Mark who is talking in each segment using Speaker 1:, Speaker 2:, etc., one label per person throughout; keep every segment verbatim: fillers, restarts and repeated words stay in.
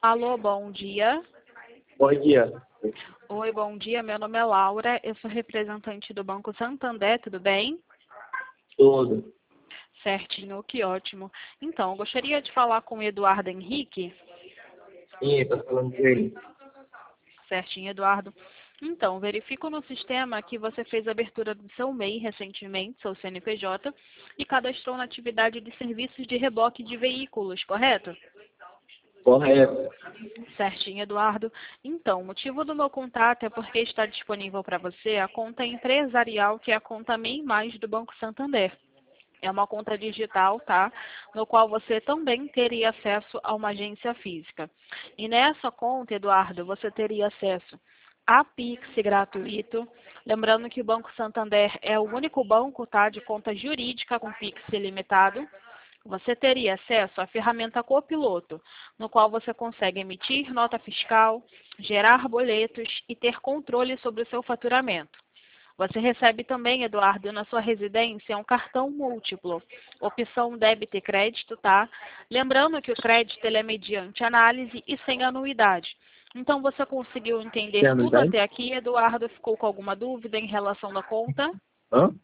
Speaker 1: Alô, bom dia.
Speaker 2: Bom dia.
Speaker 1: Oi, bom dia. Meu nome é Laura. Eu sou representante do Banco Santander, tudo bem?
Speaker 2: Tudo.
Speaker 1: Certinho, que ótimo. Então, eu gostaria de falar com o Eduardo Henrique.
Speaker 2: Sim, tá falando com ele.
Speaker 1: Certinho, Eduardo. Então, verifico no sistema que você fez a abertura do seu M E I recentemente, seu C N P J, e cadastrou na atividade de serviços de reboque de veículos, correto?
Speaker 2: Correto.
Speaker 1: Certinho, Eduardo. Então, o motivo do meu contato é porque está disponível para você a conta empresarial, que é a conta M E I Mais do Banco Santander. É uma conta digital, tá? No qual você também teria acesso a uma agência física. E nessa conta, Eduardo, você teria acesso a Pix gratuito. Lembrando que o Banco Santander é o único banco, tá, de conta jurídica com Pix ilimitado. Você teria acesso à ferramenta Copiloto, no qual você consegue emitir nota fiscal, gerar boletos e ter controle sobre o seu faturamento. Você recebe também, Eduardo, na sua residência um cartão múltiplo, opção débito e crédito, tá? Lembrando que o crédito ele é mediante análise e sem anuidade. Então, você conseguiu entender
Speaker 2: Tem
Speaker 1: tudo
Speaker 2: anuidade?
Speaker 1: até aqui, Eduardo? Ficou com alguma dúvida em relação da conta?
Speaker 2: Hã?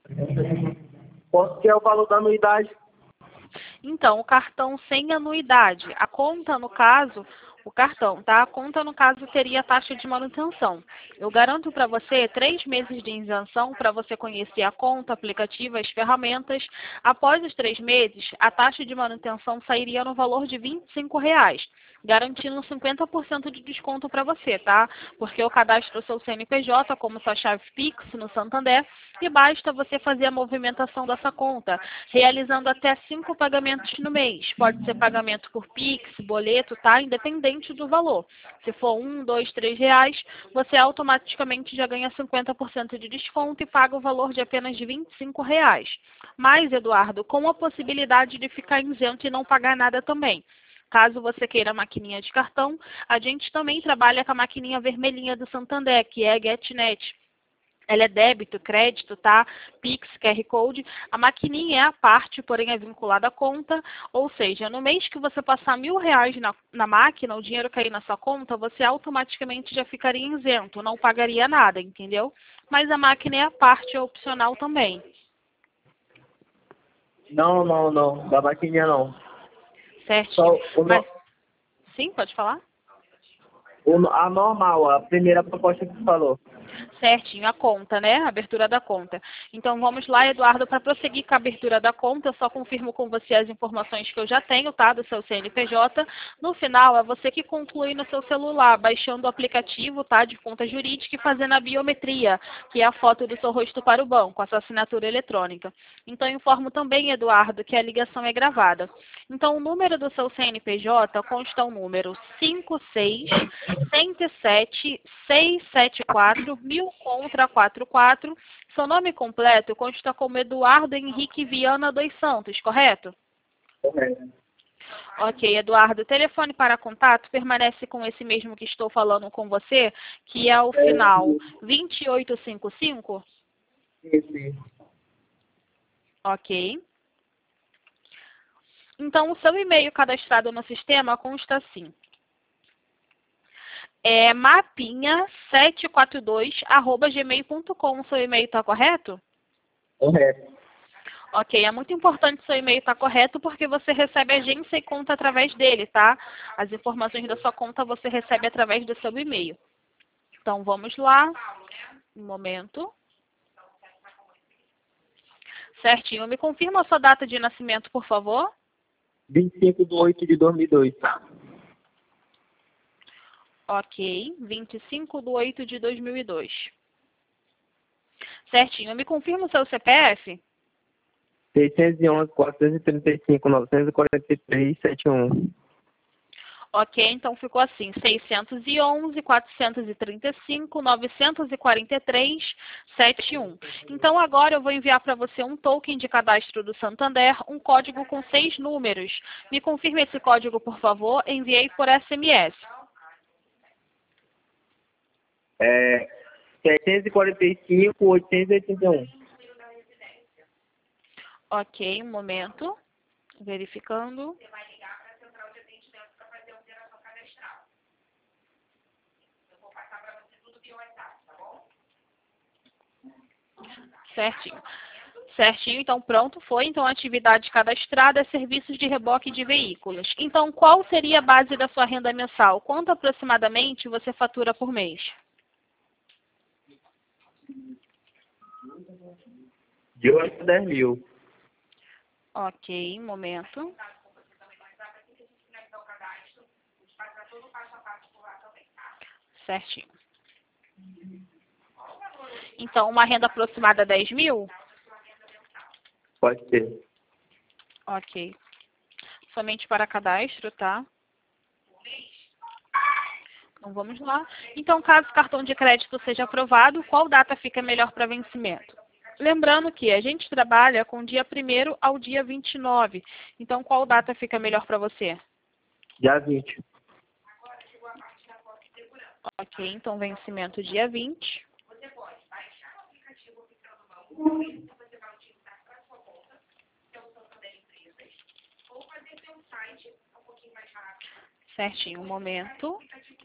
Speaker 2: Quanto que é o valor da anuidade?
Speaker 1: Então, o cartão sem anuidade. A conta, no caso, o cartão, tá? A conta, no caso, teria taxa de manutenção. Eu garanto para você três meses de isenção para você conhecer a conta, aplicativo, as ferramentas. Após os três meses, a taxa de manutenção sairia no valor de vinte e cinco reais, garantindo cinquenta por cento de desconto para você, tá? Porque eu cadastro o seu C N P J como sua chave Pix no Santander e basta você fazer a movimentação dessa conta, realizando até cinco pagamentos no mês. Pode ser pagamento por Pix, boleto, tá? Independente do valor. Se for um, dois, três reais, você automaticamente já ganha cinquenta por cento de desconto e paga o valor de apenas de vinte e cinco reais. Mas, Eduardo, com a possibilidade de ficar isento e não pagar nada também. Caso você queira a maquininha de cartão, a gente também trabalha com a maquininha vermelhinha do Santander, que é a GetNet. Ela é débito, crédito, tá? Pix, Q R Code. A maquininha é à parte, porém é vinculada à conta. Ou seja, no mês que você passar mil reais na, na máquina, o dinheiro cair na sua conta, você automaticamente já ficaria isento, não pagaria nada, entendeu? Mas a máquina é à parte, é opcional também.
Speaker 2: Não, não, não. Da maquininha não. Só
Speaker 1: Certinho.
Speaker 2: o,
Speaker 1: Mas,
Speaker 2: no-
Speaker 1: sim, pode falar?
Speaker 2: o, no- a normal, a primeira proposta que você falou.
Speaker 1: Certinho, a conta, né? A abertura da conta. Então vamos lá, Eduardo, para prosseguir com a abertura da conta, eu só confirmo com você as informações que eu já tenho, tá? Do seu C N P J. No final, é você que conclui no seu celular, baixando o aplicativo, tá? De conta jurídica e fazendo a biometria, que é a foto do seu rosto para o banco, a sua assinatura eletrônica. Então, eu informo também, Eduardo, que a ligação é gravada. Então, o número do seu C N P J consta o número cinco seis, cento e sete, seiscentos e setenta e quatro, mil contra quatro quatro. Seu nome completo consta como Eduardo Henrique Viana dos Santos, correto?
Speaker 2: Correto.
Speaker 1: Ok, Eduardo. O telefone para contato permanece com esse mesmo que estou falando com você, que é o
Speaker 2: É,
Speaker 1: final dois oito cinco cinco?
Speaker 2: sim, sim.
Speaker 1: Ok. Então, o seu e-mail cadastrado no sistema consta assim. É mapinha sete quatro dois arroba gmail ponto com. O seu e-mail está correto?
Speaker 2: Correto.
Speaker 1: Ok, é muito importante seu e-mail estar correto porque você recebe agência e conta através dele, tá? As informações da sua conta você recebe através do seu e-mail. Então, vamos lá. Um momento. Certinho. Me confirma a sua data de nascimento, por favor?
Speaker 2: vinte e cinco de oito de dois mil e dois.
Speaker 1: Ok. vinte e cinco de oito de dois mil e dois. Certinho. Me confirma o seu C P F?
Speaker 2: seiscentos e onze, quatrocentos e trinta e cinco, novecentos e quarenta e três, setenta e um.
Speaker 1: Ok, então ficou assim, seiscentos e onze, quatrocentos e trinta e cinco, novecentos e quarenta e três, setenta e um. Então agora eu vou enviar para você um token de cadastro do Santander, um código com seis números. Me confirme esse código, por favor. Enviei por S M S.
Speaker 2: É, setecentos e quarenta e cinco, oitocentos e oitenta e um.
Speaker 1: Ok, um momento. Verificando. Certinho. Certinho, então pronto, foi. Então, atividade cadastrada é serviços de reboque de veículos. Então, qual seria a base da sua renda mensal? Quanto aproximadamente você fatura por mês?
Speaker 2: De oito a dez mil.
Speaker 1: Ok, um momento. Certinho. Então, uma renda aproximada dez mil?
Speaker 2: Pode ser.
Speaker 1: Ok. Somente para cadastro, tá? Então, vamos lá. Então, caso o cartão de crédito seja aprovado, qual data fica melhor para vencimento? Lembrando que a gente trabalha com dia primeiro ao dia vinte e nove. Então, qual data fica melhor para você?
Speaker 2: Dia vinte.
Speaker 1: Ok, então vencimento dia vinte. Certinho, um momento.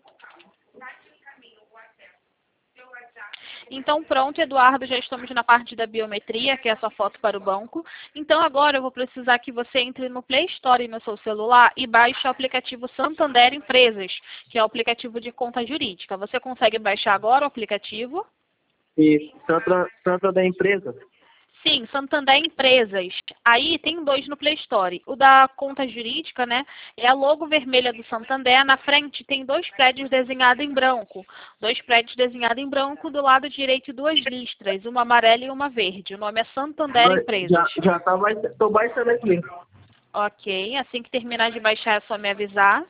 Speaker 1: Então, pronto, Eduardo, já estamos na parte da biometria, que é a sua foto para o banco. Então, agora eu vou precisar que você entre no Play Store no seu celular e baixe o aplicativo Santander Empresas, que é o aplicativo de conta jurídica. Você consegue baixar agora o aplicativo?
Speaker 2: Isso. Santa, Santa da empresa?
Speaker 1: Sim, Santander Empresas. Aí tem dois no Play Store. O da conta jurídica, né, é a logo vermelha do Santander. Na frente tem dois prédios desenhados em branco. Dois prédios desenhados em branco, do lado direito duas listras, uma amarela e uma verde. O nome é Santander Empresas.
Speaker 2: Já, já tá baixando, tô baixando aqui.
Speaker 1: Ok, assim que terminar de baixar é só me avisar.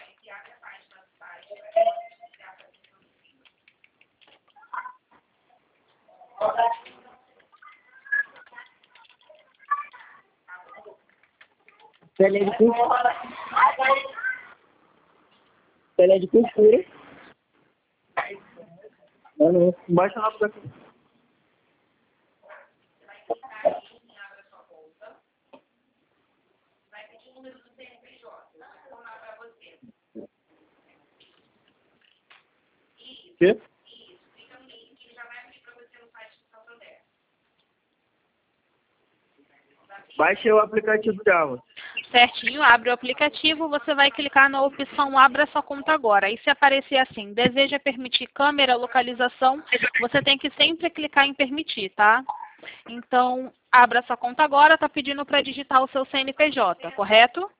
Speaker 2: Pele de costura. Pele de costura. Não, não. Baixa lá pra aqui. Quê? Baixe o aplicativo já, mano.
Speaker 1: Certinho, abre o aplicativo, você vai clicar na opção Abra sua conta agora. Aí se aparecer assim, deseja permitir câmera, localização, você tem que sempre clicar em permitir, tá? Então, abra sua conta agora, tá pedindo para digitar o seu C N P J, correto?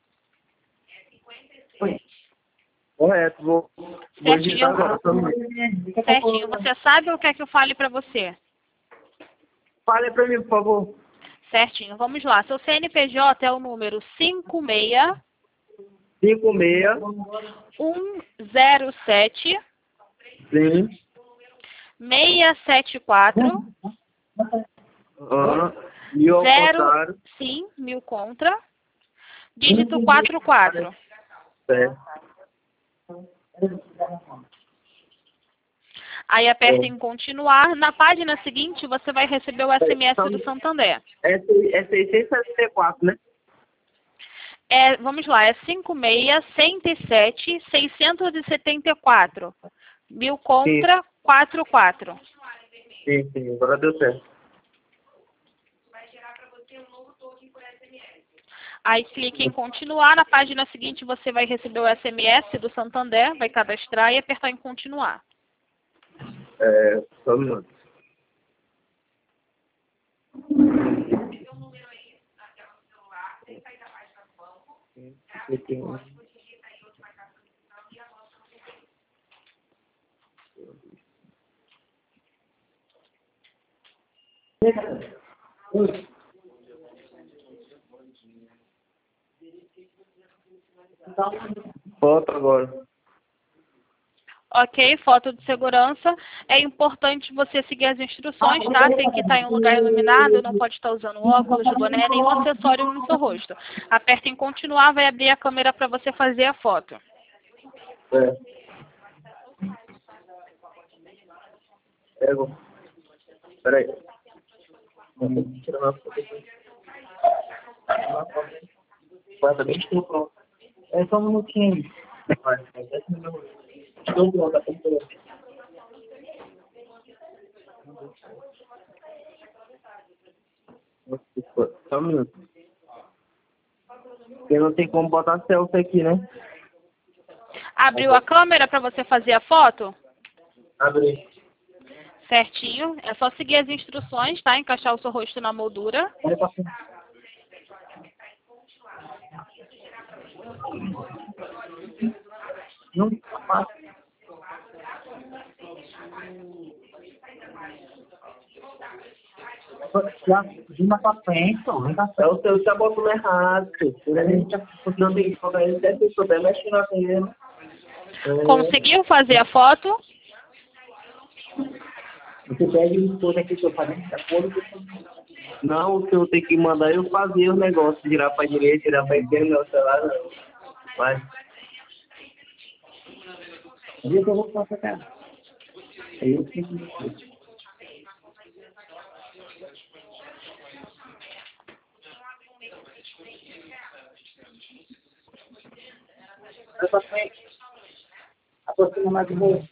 Speaker 2: Correto, vou, vou digitar agora.
Speaker 1: Certinho, você sabe o que é que eu fale para você?
Speaker 2: Fale pra mim, por favor.
Speaker 1: Certinho, vamos lá. Seu C N P J é o número cinco seis
Speaker 2: cinco seis.
Speaker 1: um zero sete
Speaker 2: Sim.
Speaker 1: seis sete quatro
Speaker 2: Ah, mil ao
Speaker 1: zero,
Speaker 2: contrário.
Speaker 1: sim, mil contra, dígito quatro quatro.
Speaker 2: Certo.
Speaker 1: Aí aperta em continuar. Na página seguinte, você vai receber o S M S do Santander.
Speaker 2: É, é seiscentos e sessenta e quatro, né?
Speaker 1: É, vamos lá, é cinco seis, cento e sete, seiscentos e setenta e quatro. Mil contra, quatro quatro.
Speaker 2: Sim, sim, agora deu certo.
Speaker 1: Aí clique em continuar. Na página seguinte, você vai receber o S M S do Santander, vai cadastrar e apertar em continuar.
Speaker 2: É, só um minuto. Foto agora.
Speaker 1: Ok, foto de segurança. É importante você seguir as instruções, tá? Tem que estar em um lugar iluminado, não pode estar usando óculos, boné, nenhum acessório no seu rosto. Aperta em continuar, vai abrir a câmera para você fazer a foto.
Speaker 2: É. Pego. Peraí. Vamos tirar uma foto aqui. Vai, tá bem pronto. É só um minutinho. Vai, vai, dez minutos. Estou pronto, tá pronto. Só um minuto. Porque não tem como botar selfie aqui, né?
Speaker 1: Abriu a câmera para você fazer a foto?
Speaker 2: Abri.
Speaker 1: Certinho. É só seguir as instruções, tá? Encaixar o seu rosto na moldura.
Speaker 2: Olha pra frente. Não passa. Já, vima pra frente, pô. É o seu tá botando errado. Não tem que colocar ele, deve ter souber mexer na câmera.
Speaker 1: Conseguiu fazer a foto?
Speaker 2: Você pede o esposo aqui que eu falei. Não, o senhor tem que mandar eu fazer o negócio, virar pra direita, virar pra esquerda, meu celular. Não. Vai. Onde é que eu vou passar, cara? Aí eu tenho que... Vai pra frente. Aproxima mais um pouco.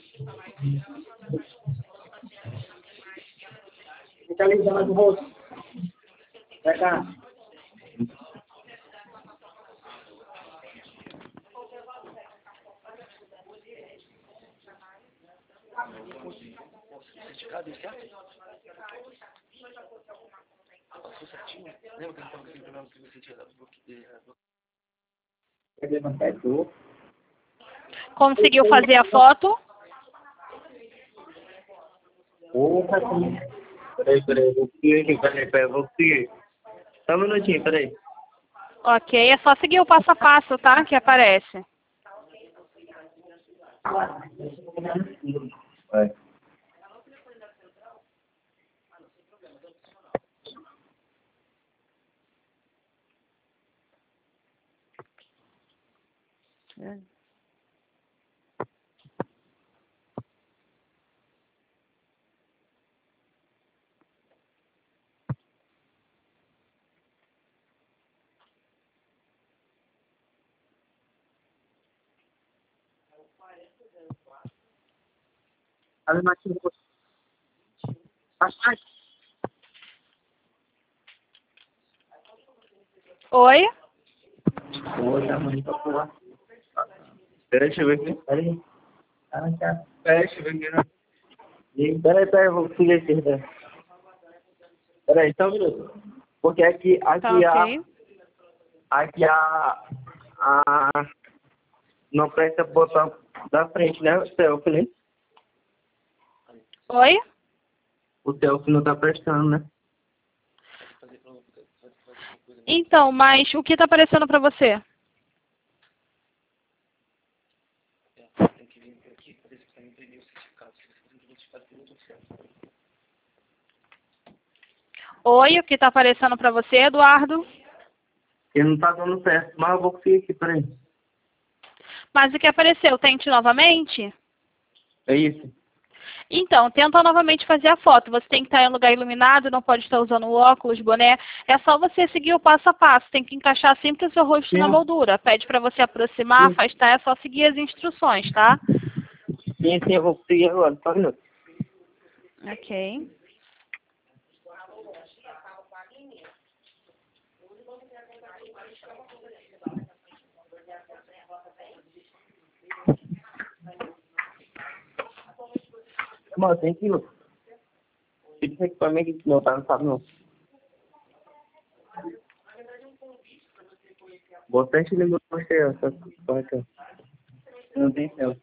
Speaker 2: Fica ligando mais o rosto. Vai cá. Quer levantar e dor?
Speaker 1: Conseguiu fazer a foto?
Speaker 2: Opa, sim. Peraí, peraí, vou seguir, peraí, peraí, vou seguir. Só um minutinho, peraí.
Speaker 1: Ok, é só seguir o passo a passo, tá? Que aparece.
Speaker 2: Vai.
Speaker 1: É.
Speaker 2: Abre mais um pouco. Mais, mais.
Speaker 1: Oi?
Speaker 2: Oi, tá muito pra pular. Peraí, deixa eu ver aqui. Peraí. Peraí, deixa eu ver aqui, né? Peraí, peraí, vou seguir aqui, peraí. Peraí, só um minuto. Porque aqui, aqui
Speaker 1: Tá
Speaker 2: a...
Speaker 1: ok.
Speaker 2: Aqui a... A... Não presta botar da frente, né? O selfie, né?
Speaker 1: Oi?
Speaker 2: O selfie não tá prestando, né?
Speaker 1: Então, mas o que tá aparecendo para você? Oi, o que tá aparecendo para você, Eduardo?
Speaker 2: Ele não tá dando certo, mas eu vou conseguir aqui, peraí.
Speaker 1: Mas o que apareceu? Tente novamente?
Speaker 2: É isso.
Speaker 1: Então, tenta novamente fazer a foto. Você tem que estar em um lugar iluminado, não pode estar usando óculos, boné. É só você seguir o passo a passo. Tem que encaixar sempre o seu rosto
Speaker 2: Sim.
Speaker 1: na moldura. Pede para você aproximar,
Speaker 2: Sim.
Speaker 1: afastar, é só seguir as instruções, tá?
Speaker 2: Sim, sim, eu vou conseguir agora, só um minuto.
Speaker 1: Ok.
Speaker 2: Mano, tem que... Esse equipamento aqui que não tá, não sabe não. Bastante ele mostrei essa coisa. Não tem céu.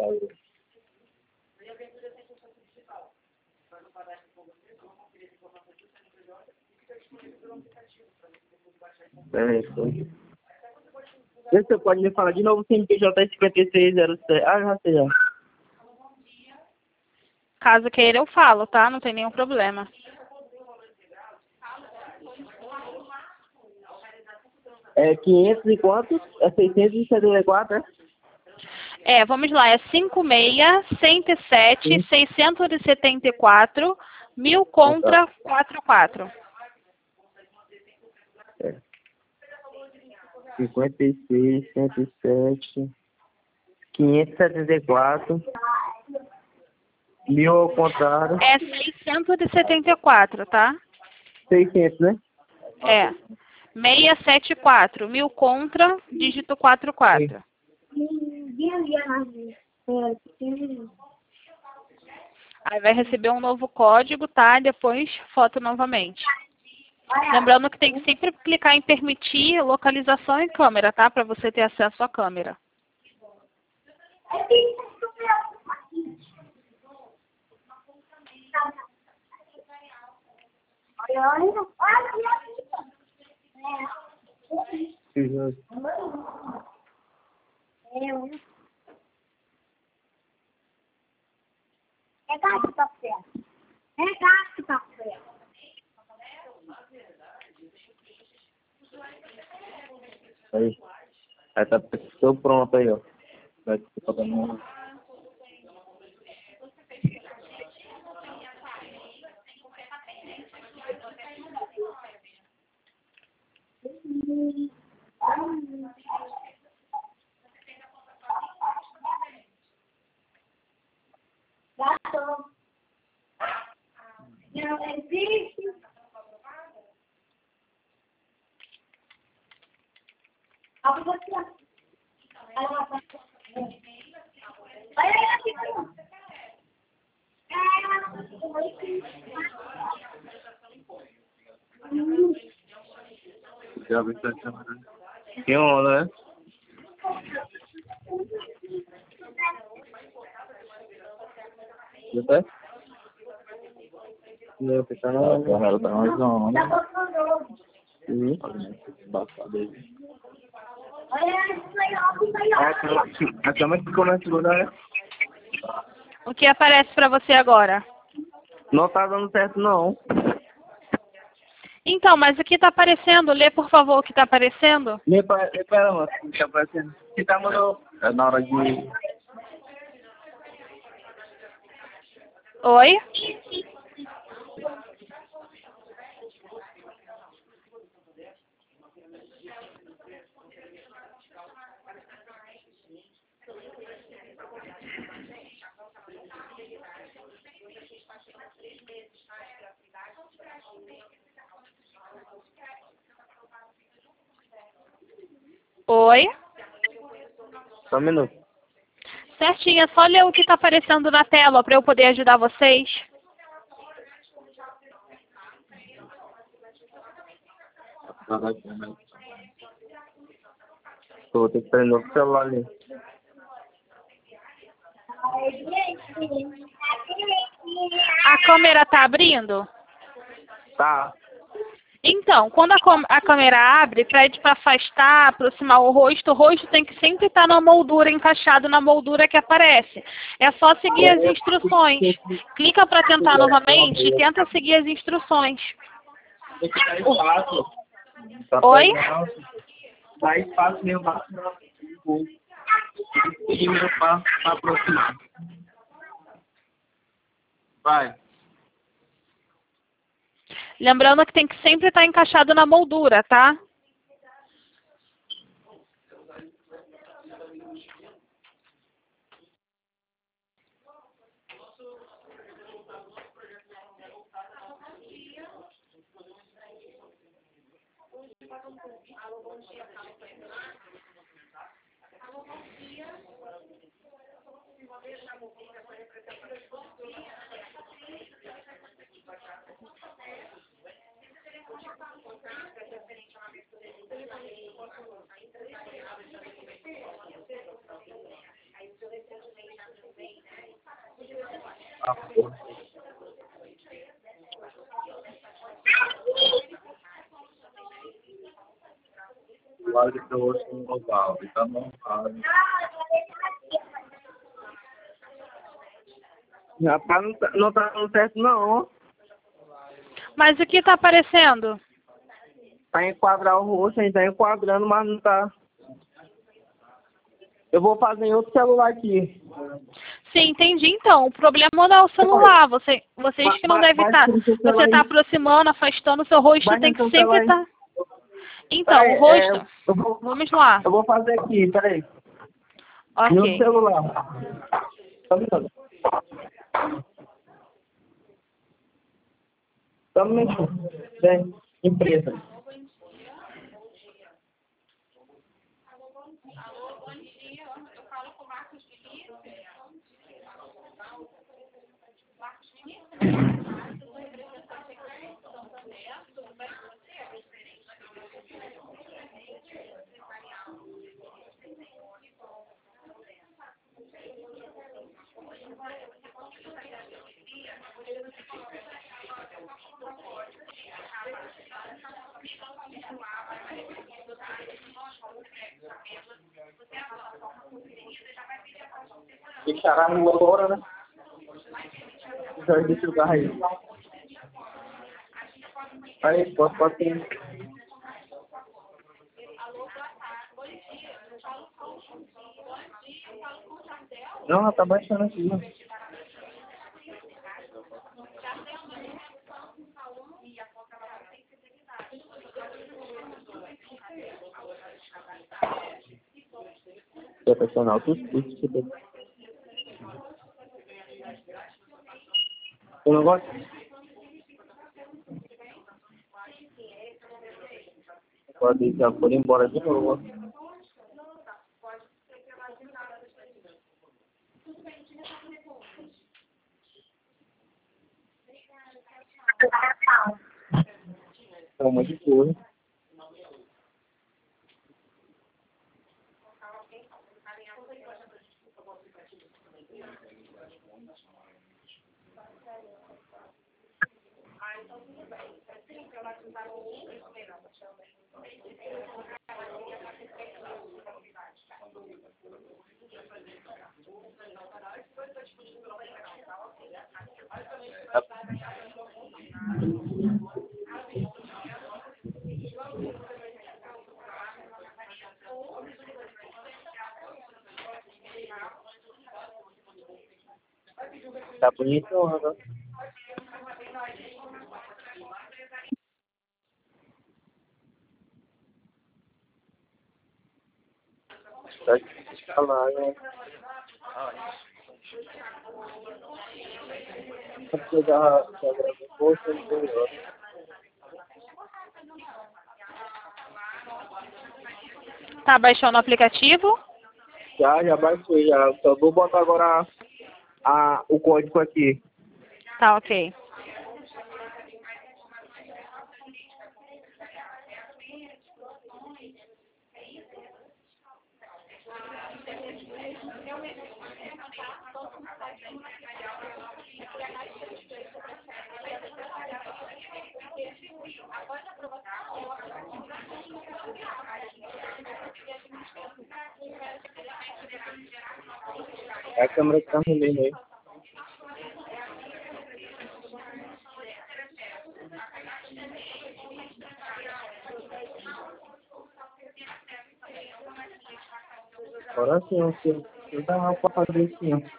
Speaker 2: Peraí, foi. Você pode me falar de novo o C N P J cinquenta e seis zero sete. Ah, já sei já.
Speaker 1: Caso queira, eu falo, tá? Não tem nenhum problema.
Speaker 2: É quinhentos e quantos? É seiscentos e setenta e quatro, é?
Speaker 1: É, vamos lá. É cinco seis, cento e sete, seiscentos e setenta e quatro, mil contra quarenta e quatro.
Speaker 2: É. cinquenta e seis, cento e sete, quinhentos e setenta e quatro, mil ao contrário.
Speaker 1: É seiscentos e setenta e quatro, tá?
Speaker 2: seiscentos, né?
Speaker 1: É. seiscentos e setenta e quatro. Mil contra, dígito quatro quatro. Aí vai receber um novo código, tá? Depois foto novamente. Lembrando que tem que sempre clicar em permitir localização e câmera, tá? Para você ter acesso à câmera.
Speaker 3: É gato papel. É gato papel.
Speaker 2: Aí. Aí tá tudo pronto aí, ó. Vai ficar dando.
Speaker 3: Gato. Não existe. A você. Ela vai. Olha aqui, olha.
Speaker 2: Já vi que tá chamando. Que onda, né? Já tá? Não, tá na hora. Ela tá na zona. Uhum. A câmera ficou na segunda, né?
Speaker 1: O que aparece para você agora?
Speaker 2: Não tá dando certo, não.
Speaker 1: Então, mas o que está aparecendo? Lê, por favor, o que está aparecendo.
Speaker 2: Me espera, mano. O que tá aparecendo? O que tá mandando? É na hora de...
Speaker 1: Oi? Oi?
Speaker 2: Só um minuto.
Speaker 1: Certinho, é só ler o que está aparecendo na tela para eu poder ajudar vocês.
Speaker 2: Vou ter que prender o celular ali.
Speaker 1: A câmera está abrindo?
Speaker 2: Tá.
Speaker 1: Então, quando a, a câmera abre, pede para afastar, aproximar o rosto. O rosto tem que sempre estar na moldura, encaixado na moldura que aparece. É só seguir as instruções. Clica para tentar novamente e tenta seguir as instruções.
Speaker 2: Tem que dar espaço. Tá
Speaker 1: Oi?
Speaker 2: Dá espaço mesmo para aproximar. Vai.
Speaker 1: Lembrando que tem que sempre estar encaixado na moldura, tá?
Speaker 2: Ah, porra. Claro que eu ouço um global, tá montado. Rapaz, não tá, não tá dando certo, não.
Speaker 1: Mas o que está aparecendo?
Speaker 2: Tá enquadrar o rosto, a gente tá enquadrando, mas não tá. Eu vou fazer em outro celular aqui.
Speaker 1: Sim, entendi. Então, o problema não é o celular. Você, vocês que não devem estar. Você está aproximando, afastando, o seu rosto tem que sempre estar. Então,
Speaker 2: Peraí,
Speaker 1: o rosto.
Speaker 2: é, eu vou,
Speaker 1: Vamos lá.
Speaker 2: eu vou fazer aqui, peraí.
Speaker 1: Ok.
Speaker 2: No celular. Só um minuto. Só um minuto. Bem, empresa. Fechará a rua agora, né? Já deixa o carro aí. Aí, pode, pode ter. Não, ela tá baixando aqui, né? É personal, tudo isso. O negócio? Pode já por embora de novo. É uma de coisa. Tá bonito, né? Tá escalado. Você já gravou, você entendeu?
Speaker 1: Tá baixando o aplicativo?
Speaker 2: Já, já baixei, já. Só vou botar agora a, a, o código aqui.
Speaker 1: Tá, ok.
Speaker 2: É a câmera que tá ruim aí. Agora sim, ó, se eu dá pra fazer assim, ó.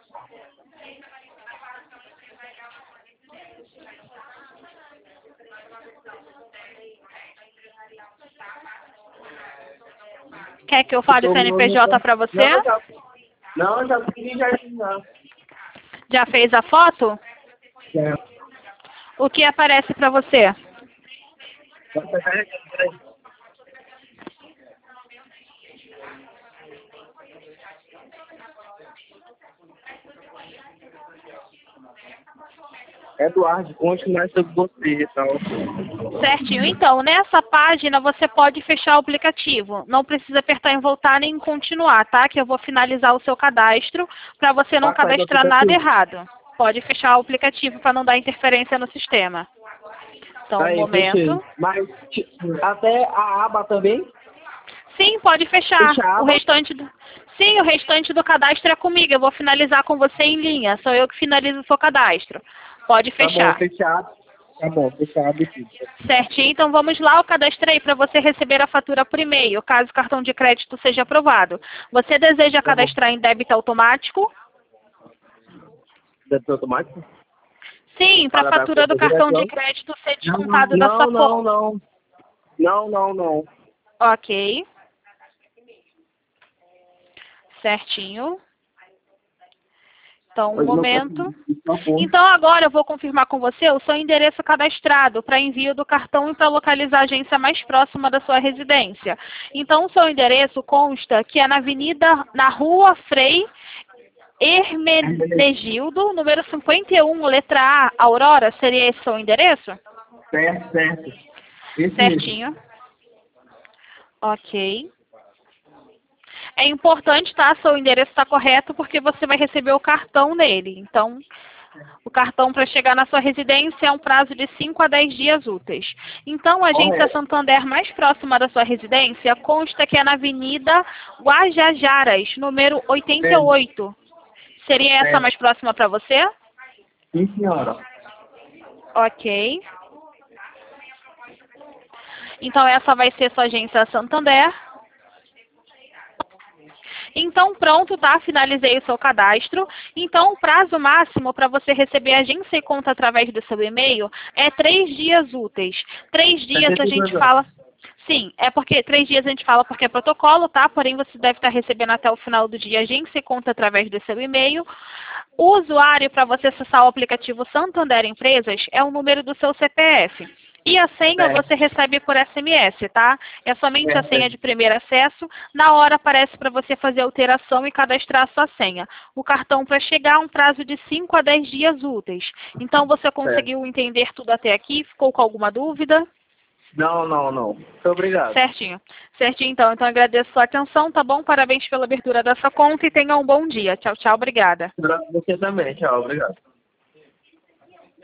Speaker 1: Quer que eu fale o C N P J pra você?
Speaker 2: Não, já, não, já fiz, já fiz, não.
Speaker 1: Já fez a foto?
Speaker 2: Já.
Speaker 1: O que aparece pra você?
Speaker 2: Você carregando, peraí. Eduardo, conte mais sobre você e tal.
Speaker 1: Certinho. Então, nessa página você pode fechar o aplicativo. Não precisa apertar em voltar nem em continuar, tá? Que eu vou finalizar o seu cadastro para você não
Speaker 2: Ah, faz o
Speaker 1: cadastrar nada
Speaker 2: aplicativo.
Speaker 1: errado. Pode fechar o aplicativo para não dar interferência no sistema. Então, um
Speaker 2: Aí, fechei.
Speaker 1: momento.
Speaker 2: Mas t- até a aba também?
Speaker 1: Sim, pode fechar.
Speaker 2: Fecha a
Speaker 1: O
Speaker 2: aba?
Speaker 1: restante do... Sim, o restante do cadastro é comigo. Eu vou finalizar com você em linha. Sou eu que finalizo o seu cadastro. Pode
Speaker 2: Tá bom,
Speaker 1: fechar.
Speaker 2: fechado. Tá bom, fechado aqui.
Speaker 1: Certinho, então vamos lá, eu cadastrei para você receber a fatura por e-mail, caso o cartão de crédito seja aprovado. Você deseja
Speaker 2: Tá bom.
Speaker 1: cadastrar em débito automático?
Speaker 2: Débito automático?
Speaker 1: Sim, para a
Speaker 2: Fala da
Speaker 1: fatura do
Speaker 2: conta
Speaker 1: cartão de
Speaker 2: direção?
Speaker 1: crédito ser
Speaker 2: Não,
Speaker 1: descontado da sua
Speaker 2: não, não,
Speaker 1: conta.
Speaker 2: não. Não, não, não.
Speaker 1: Ok. Certinho. Então, um
Speaker 2: Pois não
Speaker 1: momento.
Speaker 2: pode- não pode.
Speaker 1: Então, agora eu vou confirmar com você o seu endereço cadastrado para envio do cartão e para localizar a agência mais próxima da sua residência. Então, o seu endereço consta que é na Avenida, na Rua Frei Hermenegildo, número cinquenta e um, letra A, Aurora. Seria esse o seu endereço?
Speaker 2: Certo, certo. Esse mesmo.
Speaker 1: Certinho. Ok. É importante, tá? Seu endereço está correto porque você vai receber o cartão nele. Então, o cartão para chegar na sua residência é um prazo de cinco a dez dias úteis. Então, a agência
Speaker 2: Correto.
Speaker 1: Santander mais próxima da sua residência consta que é na Avenida Guajajaras, número oitenta e oito. Seria essa
Speaker 2: Certo.
Speaker 1: mais próxima para você?
Speaker 2: Sim, senhora.
Speaker 1: Ok. Então, essa vai ser sua agência Santander. Então, pronto, tá? Finalizei o seu cadastro. Então, o prazo máximo para você receber agência e conta através do seu e-mail é três dias úteis. Três dias a gente fala... Sim, é porque três dias a gente fala porque é protocolo, tá? Porém, você deve estar recebendo até o final do dia agência e conta através do seu e-mail. O usuário para você acessar o aplicativo Santander Empresas é o número do seu C P F. E a senha
Speaker 2: Certo.
Speaker 1: você recebe por S M S, tá? É somente a
Speaker 2: Certo.
Speaker 1: senha de primeiro acesso. Na hora aparece para você fazer a alteração e cadastrar a sua senha. O cartão para chegar é um prazo de cinco a dez dias úteis. Então, você conseguiu entender tudo até aqui? Ficou com alguma dúvida?
Speaker 2: Não, não, não. Muito obrigado.
Speaker 1: Certinho. Certinho, então. Então, agradeço a sua atenção, tá bom? Parabéns pela abertura dessa conta e tenha um bom dia. Tchau, tchau. Obrigada.
Speaker 2: Você também. Tchau, obrigado.